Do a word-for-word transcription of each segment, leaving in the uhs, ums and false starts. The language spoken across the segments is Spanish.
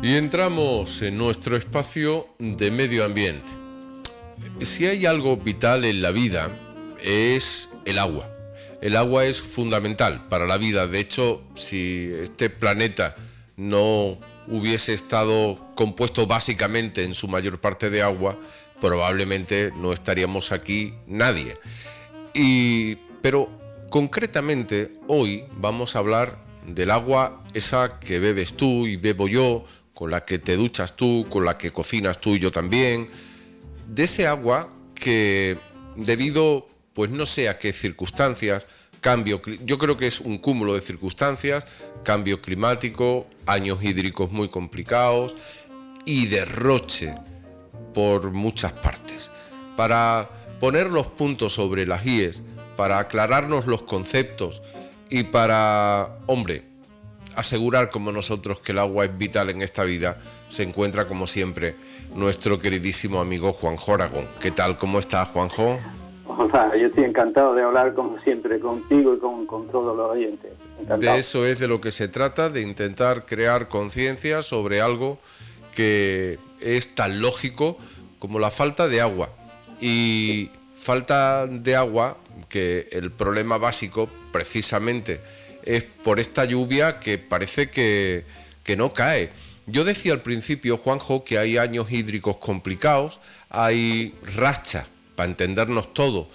Y entramos en nuestro espacio de medio ambiente. Si hay algo vital en la vida, es el agua. El agua es fundamental para la vida. De hecho, si este planeta no hubiese estado compuesto básicamente en su mayor parte de agua, probablemente no estaríamos aquí nadie. Y, pero concretamente hoy vamos a hablar del agua esa que bebes tú y bebo yo, con la que te duchas tú, con la que cocinas tú y yo también, de ese agua que debido, pues no sé a qué circunstancias, cambio, yo creo que es un cúmulo de circunstancias, cambio climático, años hídricos muy complicados y derroche por muchas partes. Para poner los puntos sobre las íes, para aclararnos los conceptos y para, hombre, asegurar como nosotros que el agua es vital en esta vida, se encuentra como siempre nuestro queridísimo amigo Juanjo Aragón. ¿Qué tal? ¿Cómo estás, Juanjo? Hola, yo estoy encantado de hablar como siempre contigo y con, con todos los oyentes. Encantado. De eso es de lo que se trata, de intentar crear conciencia sobre algo que es tan lógico como la falta de agua. Y falta de agua, que el problema básico precisamente es por esta lluvia que parece que, que no cae. Yo decía al principio, Juanjo, que hay años hídricos complicados, hay rachas, para entendernos todo,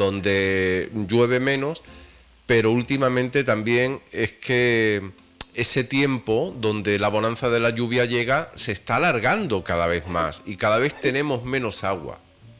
donde llueve menos, pero últimamente también es que ese tiempo donde la bonanza de la lluvia llega se está alargando cada vez más y cada vez tenemos menos agua.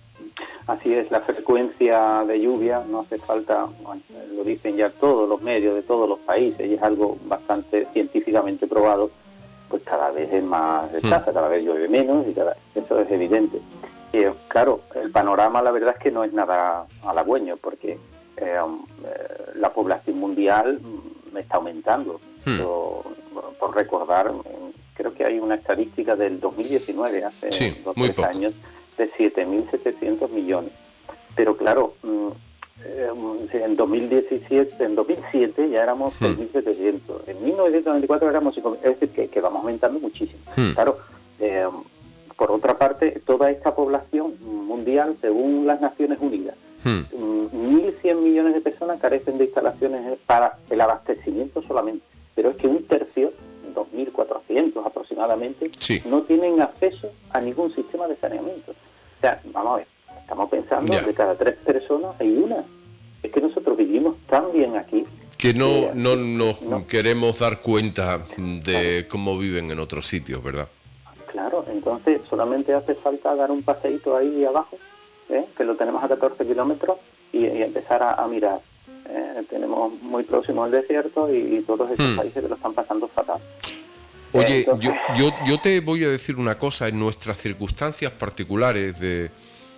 Así es, la frecuencia de lluvia, no hace falta, bueno, lo dicen ya todos los medios de todos los países y es algo bastante científicamente probado, pues cada vez es más escasa, hmm. cada vez llueve menos y cada, eso es evidente. Y claro, el panorama la verdad es que no es nada halagüeño porque eh, eh, la población mundial está aumentando. Hmm. Yo, por recordar, creo que hay una estadística del dos mil diecinueve, hace sí, dos o tres años, de siete mil setecientos millones. Pero claro, eh, en dos mil diecisiete, en dos mil siete ya éramos hmm. seis mil setecientos. En mil novecientos noventa y cuatro éramos cinco mil, es decir, que, que vamos aumentando muchísimo. Hmm. Claro, eh, por otra parte, toda esta población mundial, según las Naciones Unidas, hmm. mil cien millones de personas carecen de instalaciones para el abastecimiento solamente. Pero es que un tercio, dos mil cuatrocientos aproximadamente, sí. no tienen acceso a ningún sistema de saneamiento. O sea, vamos a ver, estamos pensando yeah. de cada tres personas hay una. Es que nosotros vivimos tan bien aquí que no, que, no nos no. queremos dar cuenta de cómo viven en otros sitios, ¿verdad? Claro, entonces solamente hace falta dar un paseíto ahí abajo, ¿eh? que lo tenemos a catorce kilómetros, y, y empezar a, a mirar. Eh, tenemos muy próximo el desierto y, y todos estos hmm. países que lo están pasando fatal. Oye, Entonces... yo, yo, yo te voy a decir una cosa, en nuestras circunstancias particulares de,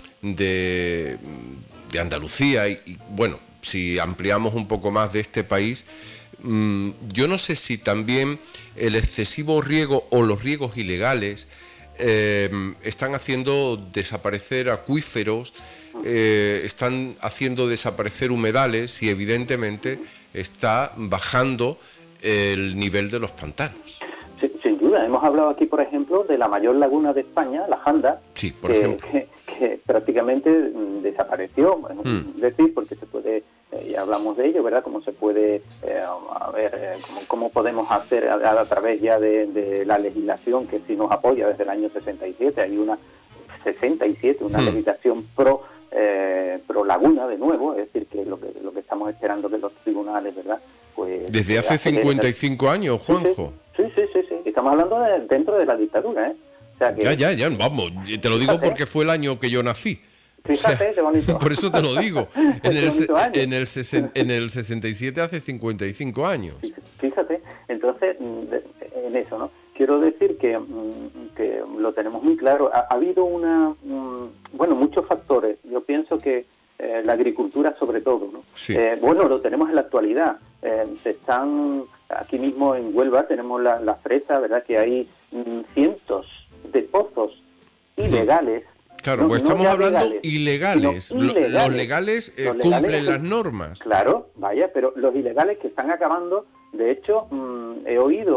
de, de Andalucía y, y bueno, si ampliamos un poco más de este país, mmm, yo no sé si también el excesivo riego o los riegos ilegales eh, están haciendo desaparecer acuíferos, eh, están haciendo desaparecer humedales y evidentemente está bajando el nivel de los pantanos. Sin duda, hemos hablado aquí, por ejemplo, de la mayor laguna de España, la Janda, sí, por que, ejemplo. Que, que prácticamente desapareció, bueno, mm. es decir, porque se puede, eh, ya hablamos de ello, ¿verdad?, cómo se puede, eh, a ver, eh, cómo, cómo podemos hacer a, a través ya de, de la legislación que sí nos apoya desde el año sesenta y siete, hay una sesenta y siete, una mm. legislación pro eh, pro laguna de nuevo, es decir, que lo que lo que estamos esperando que los tribunales, ¿verdad?, pues... Desde hace cincuenta y cinco años, Juanjo. Sí, sí, sí, sí, estamos hablando de, dentro de la dictadura, ¿eh? O sea que, ya, ya, ya, vamos, te lo digo porque fue el año que yo nací. Fíjate, o sea, qué bonito. Por eso te lo digo. En el, en, el sesen, en el sesenta y siete hace cincuenta y cinco años. Fíjate, entonces, en eso, ¿no? Quiero decir que, que lo tenemos muy claro. Ha, ha habido una, bueno, muchos factores. Yo pienso que eh, la agricultura sobre todo, ¿no? Sí. Eh, bueno, lo tenemos en la actualidad. Eh, se están, aquí mismo en Huelva tenemos la, la fresa, ¿verdad?, que hay mm, cientos de pozos ilegales. Claro, no, pues estamos no hablando legales, ilegales. ilegales. Los legales eh, los cumplen legales, las normas. Claro, vaya, pero los ilegales que están acabando, de hecho, mmm, he oído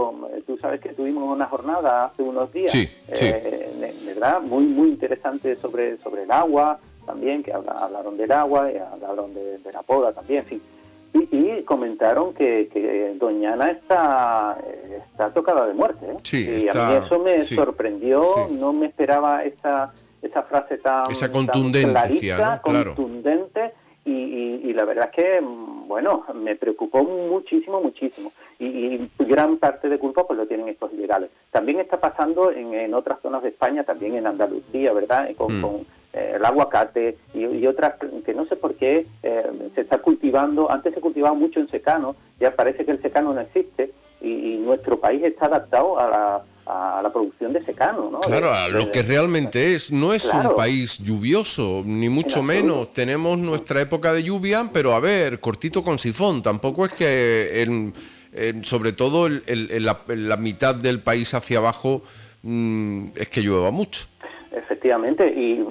tú sabes que tuvimos una jornada hace unos días, sí, sí. Eh, ¿verdad? Muy, muy interesante sobre, sobre el agua también, que habla, hablaron del agua, y hablaron de, de la poda también, en fin. Y, y comentaron que, que Doña Ana está, está tocada de muerte, ¿eh? Sí, y está, a mí eso me sí, sorprendió, sí. no me esperaba esa, esa frase tan, esa tan contundencia, clarita, ¿no? Claro. contundente, y, y, y la verdad es que, bueno, me preocupó muchísimo, muchísimo. Y, y gran parte de culpa pues lo tienen estos ilegales. También está pasando en, en otras zonas de España, también en Andalucía, ¿verdad? Con, mm. con eh, el aguacate y, y otras que no sé por qué eh, se está cultivando. Antes se cultivaba mucho en secano, ya parece que el secano no existe y, y nuestro país está adaptado a la, a la producción de secano, ¿no? Claro, de, a lo de, que realmente es. No es claro. un país lluvioso, ni mucho menos. Tenemos nuestra época de lluvia, pero a ver, cortito con sifón. Tampoco es que, el, el, sobre todo el, el, la, la mitad del país hacia abajo, mmm, es que llueva mucho. Efectivamente, y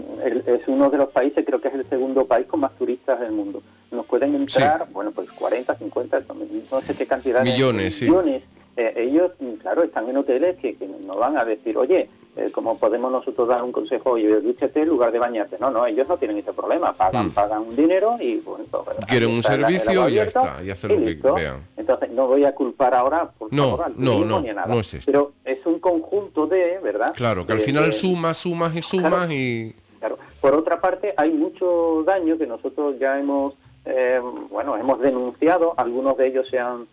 es uno de los países, creo que es el segundo país con más turistas del mundo. Nos pueden entrar, sí. bueno, pues cuarenta, cincuenta, no sé qué cantidad millones, de millones. Sí. Eh, ellos, claro, están en hoteles que, que no van a decir, oye, eh, ¿cómo podemos nosotros dar un consejo? Oye, dúchate en lugar de bañarte. No, no, ellos no tienen ese problema. Pagan, mm. pagan un dinero y... Bueno, pues, quieren un servicio y ya está, y hacen lo que vean. Entonces, no voy a culpar ahora, por no, favor, al no, turismo no, ni a nada. No es esto. Pero es un conjunto de, ¿verdad? Claro, que de, al final de, sumas, sumas y sumas claro, y... Claro. Por otra parte, hay mucho daño que nosotros ya hemos, eh, bueno, hemos denunciado. Algunos de ellos se han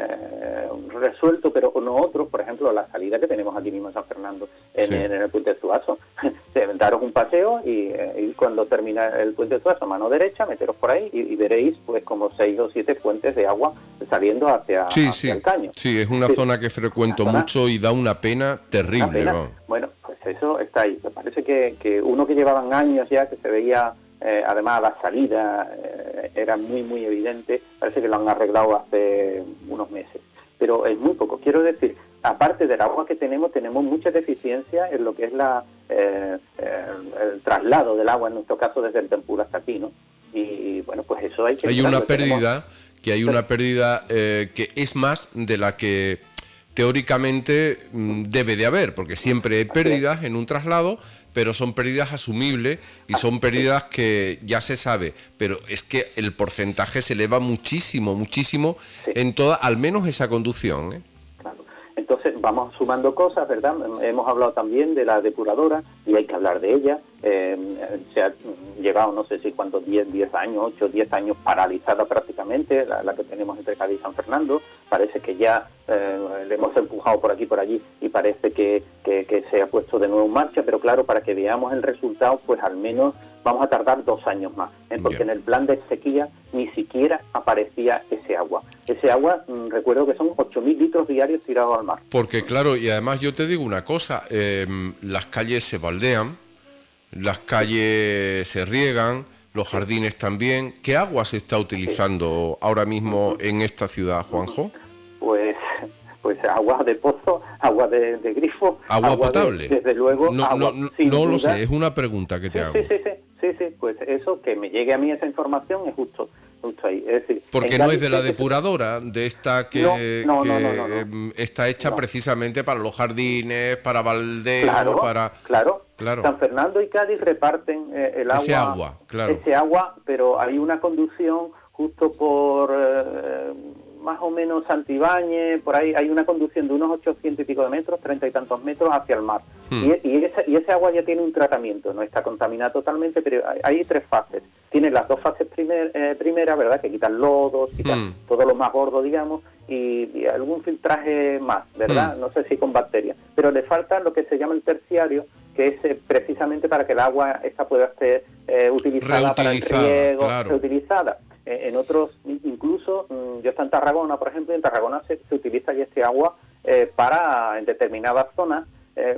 eh, resuelto, pero no otros. Por ejemplo, la salida que tenemos aquí mismo en San Fernando, en, sí. en el Puente de Zuazo. Daros un paseo y, y cuando termina el Puente de Zuazo, a mano derecha, meteros por ahí y, y veréis pues como seis o siete fuentes de agua saliendo hacia, sí, hacia sí. el caño. Sí, es una sí. zona que frecuento zona, mucho y da una pena terrible. Una pena. ¿No? Bueno, pues eso está ahí. Me parece que, que uno que llevaban años ya, que se veía, eh, además la salida eh, era muy, muy evidente, parece que lo han arreglado hace unos meses. Pero es muy poco. Quiero decir, aparte del agua que tenemos, tenemos mucha deficiencia en lo que es la eh, el, el traslado del agua, en nuestro caso desde el Tempura hasta aquí, ¿no? Y bueno, pues eso hay que... Hay una pérdida, tenemos... que hay una pérdida eh, que es más de la que teóricamente mmm, debe de haber, porque siempre hay pérdidas en un traslado, pero son pérdidas asumibles y son pérdidas que ya se sabe, pero es que el porcentaje se eleva muchísimo, muchísimo sí. en toda, al menos esa conducción, ¿eh? Claro. Entonces vamos sumando cosas, ¿verdad? Hemos hablado también de la depuradora y hay que hablar de ella. Eh, se ha llegado, no sé si cuántos, diez, diez años, ocho, diez años paralizada prácticamente, la, la que tenemos entre Cádiz y San Fernando. Parece que ya eh, le hemos empujado por aquí por allí y parece que, que, que se ha puesto de nuevo en marcha, pero claro, para que veamos el resultado, pues al menos vamos a tardar dos años más, ¿eh? porque yeah. en el plan de sequía ni siquiera aparecía ese agua. Ese agua, mmm, recuerdo que son ocho mil litros diarios tirados al mar. Porque claro, y además yo te digo una cosa, eh, las calles se baldean, las calles se riegan, los jardines también. ¿Qué agua se está utilizando ahora mismo en esta ciudad, Juanjo? Pues, pues agua de pozo, agua de, de grifo. ¿Agua, agua potable? De, desde luego, no, agua, no, sin no duda. lo sé, es una pregunta que te sí, hago. Sí, sí, sí, sí, sí, pues eso, que me llegue a mí esa información es justo, justo ahí. Es decir, porque no es de la depuradora, de esta que, no, no, que no, no, no, no. está hecha no. precisamente para los jardines, para baldeo, claro, para... Claro, claro. San Fernando y Cádiz reparten eh, el agua, ese agua, claro. ese agua, pero hay una conducción justo por eh, más o menos Santibáñez, por ahí hay una conducción de unos ochocientos y pico de metros, treinta y tantos metros hacia el mar. Hmm. Y, y, ese, y ese agua ya tiene un tratamiento, no está contaminada totalmente, pero hay, hay tres fases. Tiene las dos fases primer, eh, primeras, ¿verdad?, que quitan lodos, quitan hmm. todo lo más gordo, digamos, y, y algún filtraje más, ¿verdad? Hmm. No sé si con bacterias. Pero le falta lo que se llama el terciario, que es eh, precisamente para que el agua esta pueda ser eh, utilizada para el riego, claro. reutilizada. Eh, en otros, incluso, mmm, yo estoy en Tarragona, por ejemplo, y en Tarragona se, se utiliza ya este agua eh, para, en determinadas zonas eh,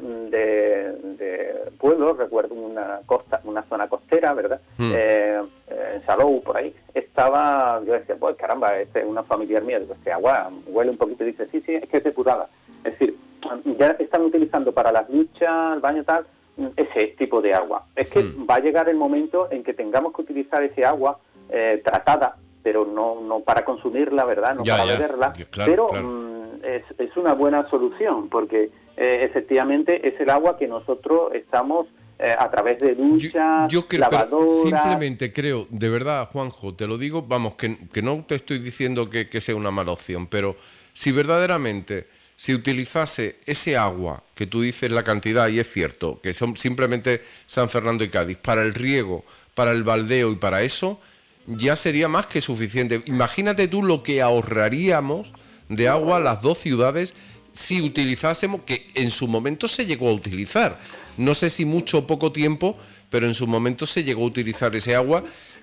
de, de pueblos, recuerdo una costa, una zona costera, ¿verdad? Mm. Eh, eh, en Salou, por ahí, estaba, yo decía, pues caramba, este es una familiar mía, digo, este agua huele un poquito, y dice, sí, sí, es que es depurada. Es decir, ya están utilizando para las duchas, el baño, tal, ese tipo de agua. Es que mm. va a llegar el momento en que tengamos que utilizar ese agua eh, tratada, pero no no para consumirla, ¿verdad? No ya, para ya. beberla, claro, pero claro. Mmm, es, es una buena solución, porque eh, efectivamente es el agua que nosotros estamos eh, a través de duchas, yo, yo creo, lavadoras... Simplemente creo, de verdad, Juanjo, te lo digo, vamos, que, que no te estoy diciendo que, que sea una mala opción, pero si verdaderamente se utilizase ese agua, que tú dices la cantidad, y es cierto, que son simplemente San Fernando y Cádiz, para el riego, para el baldeo y para eso, ya sería más que suficiente. Imagínate tú lo que ahorraríamos de agua las dos ciudades si utilizásemos, que en su momento se llegó a utilizar. No sé si mucho o poco tiempo, pero en su momento se llegó a utilizar ese agua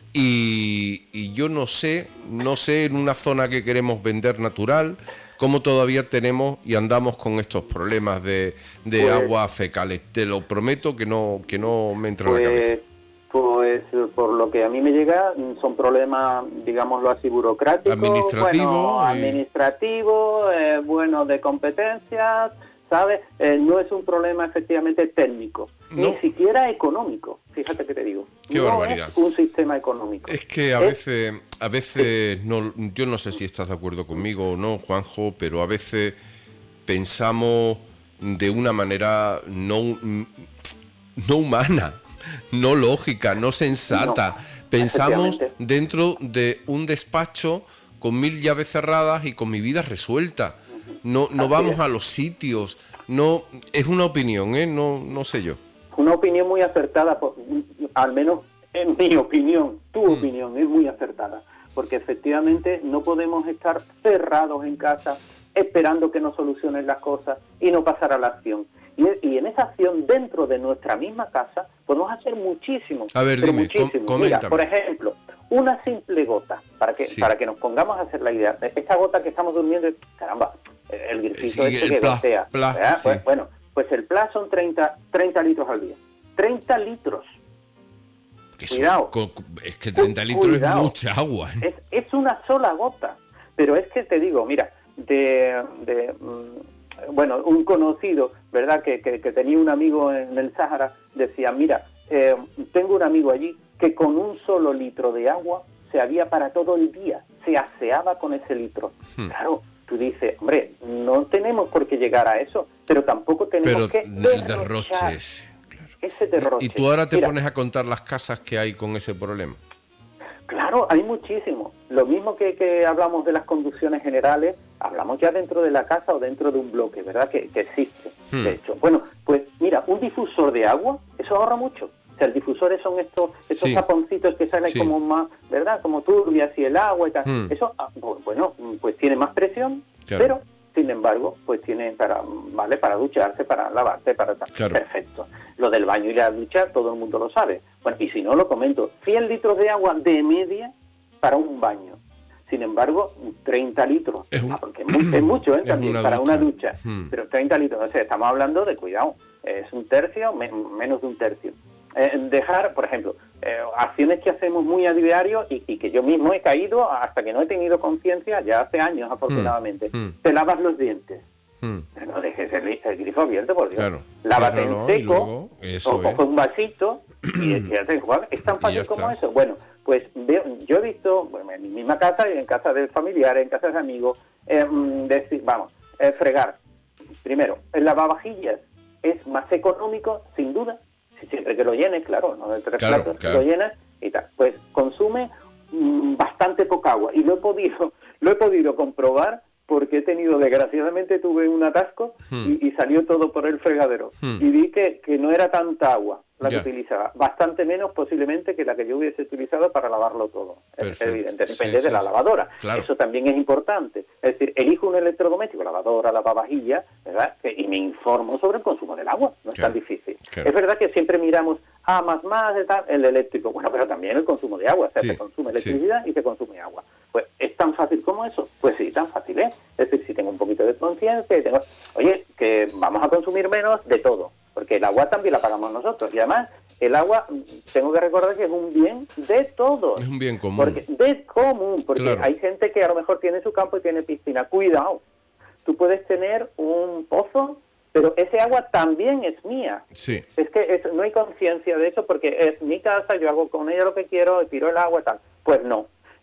y, y yo no sé, no sé en una zona que queremos vender natural, cómo todavía tenemos y andamos con estos problemas de, de pues, aguas fecales. Te lo prometo que no, que no me entra pues, en la cabeza. Pues por lo que a mí me llega, son problemas, digámoslo así, burocráticos, administrativo, bueno, y... administrativo, eh, bueno, de competencias, ¿sabes? Eh, no es un problema efectivamente técnico, no. Ni siquiera económico, fíjate que te digo. Qué no barbaridad. Es un sistema económico. Es que a es... veces, a veces sí. no, yo no sé si estás de acuerdo conmigo o no, Juanjo, pero a veces pensamos de una manera no, no humana. No lógica, no sensata. No, pensamos dentro de un despacho con mil llaves cerradas y con mi vida resuelta. No, no vamos a los sitios. No, es una opinión, ¿eh? No, no sé yo. Una opinión muy acertada, por, al menos en mi opinión. Tu mm. opinión es muy acertada, porque efectivamente no podemos estar cerrados en casa esperando que nos solucionen las cosas y no pasar a la acción. Y, y en esa acción, dentro de nuestra misma casa, podemos hacer muchísimo. A ver, dime, muchísimo. Com- Mira, por ejemplo, una simple gota, para que sí. para que nos pongamos a hacer la idea. Esta gota que estamos durmiendo, caramba, el grifito sí, este el que pla, gotea. Pla, sí. pues, bueno, pues el pla son treinta, treinta litros al día. treinta litros. Que Cuidado. Son, es que treinta litros Cuidado. Es mucha agua. Es, es una sola gota. Pero es que te digo, mira, de... de bueno, un conocido, ¿verdad?, que, que, que tenía un amigo en el Sáhara, decía, mira, eh, tengo un amigo allí que con un solo litro de agua se había para todo el día, se aseaba con ese litro. Hmm. Claro, tú dices, hombre, no tenemos por qué llegar a eso, pero tampoco tenemos pero que el derroche ese, claro. ese derroche. Y tú ahora te mira, pones a contar las casas que hay con ese problema. Claro, hay muchísimo. Lo mismo que, que hablamos de las conducciones generales, hablamos ya dentro de la casa o dentro de un bloque, ¿verdad? Que, que existe, hmm. de hecho. Bueno, pues mira, un difusor de agua, eso ahorra mucho. O sea, el difusores son estos estos sí. taponcitos que salen sí. como más, ¿verdad? Como turbias y el agua y tal. Hmm. Eso, bueno, pues tiene más presión, claro. pero sin embargo, pues tiene para, vale, para ducharse, para lavarse, para tal. Claro. Perfecto. Lo del baño y la ducha, todo el mundo lo sabe. Bueno, y si no, lo comento. cien litros de agua de media para un baño. Sin embargo, treinta litros. Es, un... ah, porque es, muy, es mucho, ¿eh? También, una para ducha. una ducha. Hmm. Pero treinta litros, o sea, estamos hablando de, cuidado, es un tercio, me, menos de un tercio. Eh, dejar, por ejemplo, eh, acciones que hacemos muy a diario y, y que yo mismo he caído hasta que no he tenido conciencia, ya hace años afortunadamente. Hmm. Te lavas los dientes. Hmm. No dejes el, el grifo abierto, por Dios. Claro. Lávate en seco, luego, eso o coge un vasito y, y haces igual. Es tan fácil como eso. Bueno, pues veo, yo he visto, bueno, en mi misma casa y en casa de familiares, en casa de amigos, eh, decir, vamos, eh, fregar. Primero, el lavavajillas es más económico, sin duda, siempre que lo llenes, claro, no de tres claro, platos, claro. lo llenas y tal. Pues consume mmm, bastante poca agua y lo he podido, lo he podido comprobar porque he tenido, desgraciadamente tuve un atasco hmm. y, y salió todo por el fregadero hmm. y vi que, que no era tanta agua la yeah. que utilizaba, bastante menos posiblemente que la que yo hubiese utilizado para lavarlo todo. Perfecto. Es evidente, depende sí, de sí, la sí. lavadora. Claro. Eso también es importante. Es decir, elijo un electrodoméstico, lavadora, lavavajilla, ¿verdad? Y me informo sobre el consumo del agua. No es claro. tan difícil. Claro. Es verdad que siempre miramos, ah, más, más, de tal, el eléctrico. Bueno, pero también el consumo de agua. O sea, sí. se consume electricidad sí. y se consume agua. Pues, ¿es tan fácil como eso? Pues sí, tan fácil es. Es decir, si tengo un poquito de conciencia y tengo, oye, que vamos a consumir menos de todo. Porque el agua también la pagamos nosotros. Y además, el agua, tengo que recordar que es un bien de todos. Es un bien común. Porque, de común. Porque claro. hay gente que a lo mejor tiene su campo y tiene piscina. Cuidado. Tú puedes tener un pozo, pero ese agua también es mía. Sí. Es que es, no hay conciencia de eso porque es mi casa, yo hago con ella lo que quiero, tiro el agua y tal. Pues no.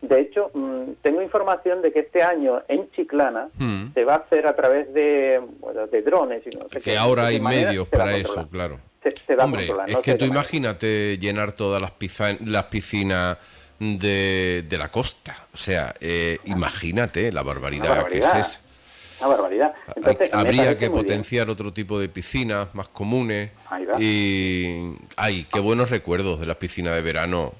De hecho, mmm, tengo información de que este año en Chiclana mm. se va a hacer a través de, bueno, de drones. Y no sé que qué, ahora hay manera, medios para eso, claro. Se, se va Hombre, a controlar, es no que sé tú de imagínate llenar todas las, piza- las piscinas de, de la costa. O sea, eh, imagínate la barbaridad, barbaridad. que es esa. Una barbaridad. Entonces, Hay, habría que potenciar bien. otro tipo de piscinas más comunes. Ahí va. Y ay, qué buenos recuerdos de las piscinas de verano.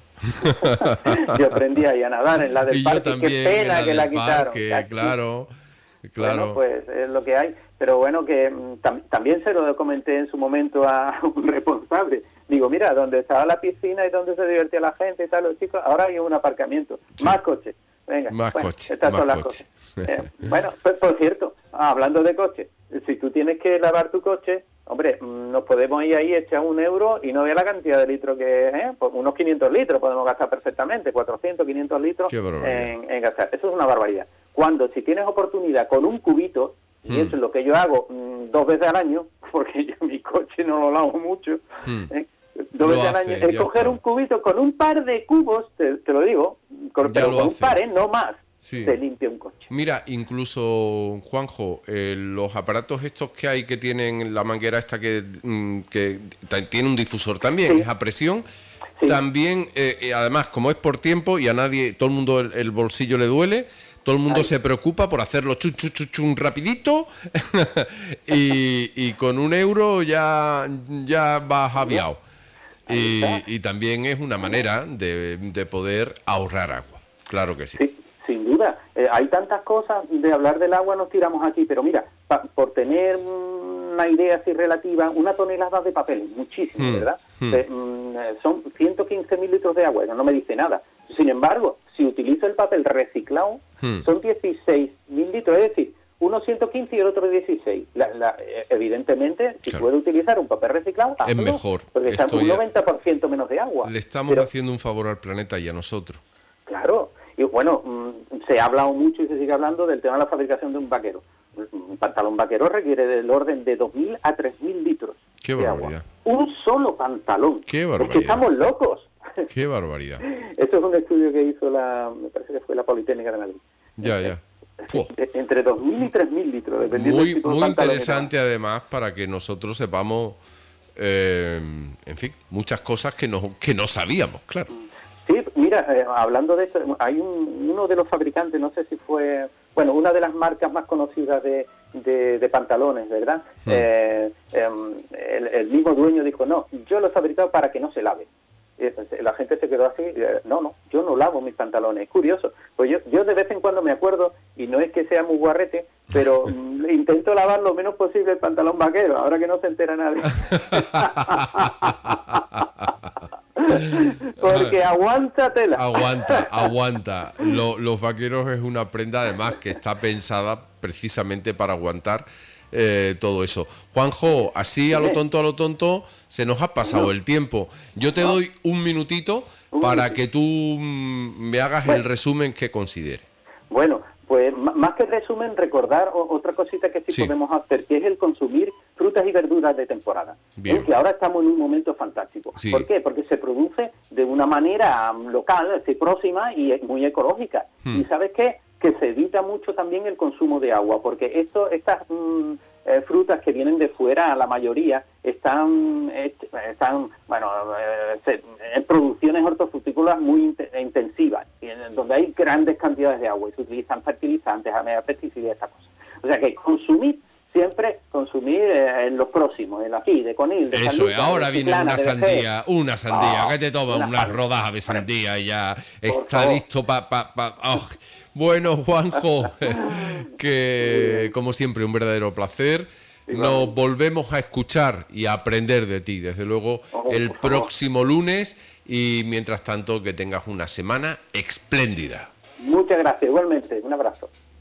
Yo aprendí ahí a nadar en la del y parque, yo también, qué pena la que la parque, quitaron. claro, claro. Bueno, pues es lo que hay. Pero bueno, que tam también se lo comenté en su momento a un responsable. Digo, mira, donde estaba la piscina y donde se divertía la gente y tal, los chicos, ahora hay un aparcamiento. Sí. Más coches. Venga, más bueno, coches. Estas más son las coche. cosas. Eh, bueno, pues, por cierto, hablando de coches, si tú tienes que lavar tu coche, hombre, nos podemos ir ahí, echar un euro y no vea la cantidad de litros que es, ¿eh? Pues unos quinientos litros podemos gastar perfectamente, cuatrocientos, quinientos litros en, en gastar. Eso es una barbaridad. Cuando si tienes oportunidad con un cubito, y eso es lo que yo hago mmm, dos veces al año, porque yo mi coche no lo lavo mucho, hmm. ¿eh? dos lo veces al año, es coger está. un cubito con un par de cubos, te, te lo digo, con, pero con hace. un par, ¿eh? No más, sí. Te limpia un coche. Mira, incluso, Juanjo, eh, los aparatos estos que hay que tienen la manguera esta que, mm, que tiene un difusor también, sí. es a presión, sí. también, eh, además, como es por tiempo y a nadie, todo el mundo el, el bolsillo le duele, todo el mundo Ay. se preocupa por hacerlo chun, chun, chun, chun rapidito y, y con un euro ya, ya vas aviado. Y, y también es una manera de, de poder ahorrar agua, claro que sí. Sí, sin duda. Eh, hay tantas cosas, de hablar del agua nos tiramos aquí, pero mira, pa, por tener una idea así relativa, una tonelada de papel, muchísimo, hmm. ¿verdad? Hmm. Eh, mm, son ciento quince mil litros de agua, eso no me dice nada. Sin embargo, si utilizo el papel reciclado, hmm. son dieciséis mil litros, es decir, uno ciento quince y el otro dieciséis. La, la, evidentemente, si claro. puedo utilizar un papel reciclado, hazlo, es mejor. Porque está un noventa por ciento menos de agua. Le estamos Pero, haciendo un favor al planeta y a nosotros. Claro. Y bueno, mmm, se ha hablado mucho y se sigue hablando del tema de la fabricación de un vaquero. Un pantalón vaquero requiere del orden de dos mil a tres mil litros Qué de barbaridad. agua. Un solo pantalón. Qué barbaridad. Es que estamos locos. Qué barbaridad. Eso es un estudio que hizo la, me parece que fue la Politécnica de Madrid. Ya, ya. Puh. Entre dos mil y tres mil litros, dependiendo muy, del tipo muy de pantalón. Interesante además para que nosotros sepamos, eh, en fin, muchas cosas que no, que no sabíamos, claro. Sí, mira, eh, hablando de esto, hay un, uno de los fabricantes, no sé si fue, bueno, una de las marcas más conocidas de, de, de pantalones, ¿verdad? Hmm. Eh, eh, el, el mismo dueño dijo, no, yo lo he fabricado para que no se lave. La gente se quedó así, no, no, yo no lavo mis pantalones, es curioso. Pues yo, yo de vez en cuando me acuerdo, y no es que sea muy guarrete, pero intento lavar lo menos posible el pantalón vaquero, ahora que no se entera nadie. Porque aguanta tela. Aguanta, aguanta. Lo, los vaqueros es una prenda además que está pensada precisamente para aguantar eh, todo eso. Juanjo, así a lo tonto, a lo tonto, se nos ha pasado el tiempo. Yo te doy un minutito para que tú me hagas el resumen que consideres. Bueno, pues más que resumen, recordar otra cosita que sí, sí podemos hacer, que es el consumir frutas y verduras de temporada. Bien. Que ahora estamos en un momento fantástico. Sí. ¿Por qué? Porque se produce de una manera local, es decir, próxima y muy ecológica. Hmm. ¿Y sabes qué? Que se evita mucho también el consumo de agua, porque esto, estas mmm, eh, frutas que vienen de fuera, la mayoría, están, eh, están bueno, eh, se, en producciones hortofrutícolas muy int intensivas, en, donde hay grandes cantidades de agua y se utilizan fertilizantes, pesticidas, estas cosas. O sea que consumir, siempre consumir eh, en los próximos, en aquí, de Conil, de Eso San Lucas, es, ahora de viene Chiclana, una de sandía, una sandía, oh, que te tomas una unas sandía. rodajas de sandía y ya Por está favor. listo para... Pa, pa, oh. Bueno, Juanjo, que como siempre un verdadero placer. Nos volvemos a escuchar y a aprender de ti, desde luego, oh, el próximo lunes, y mientras tanto que tengas una semana espléndida. Muchas gracias, igualmente, un abrazo.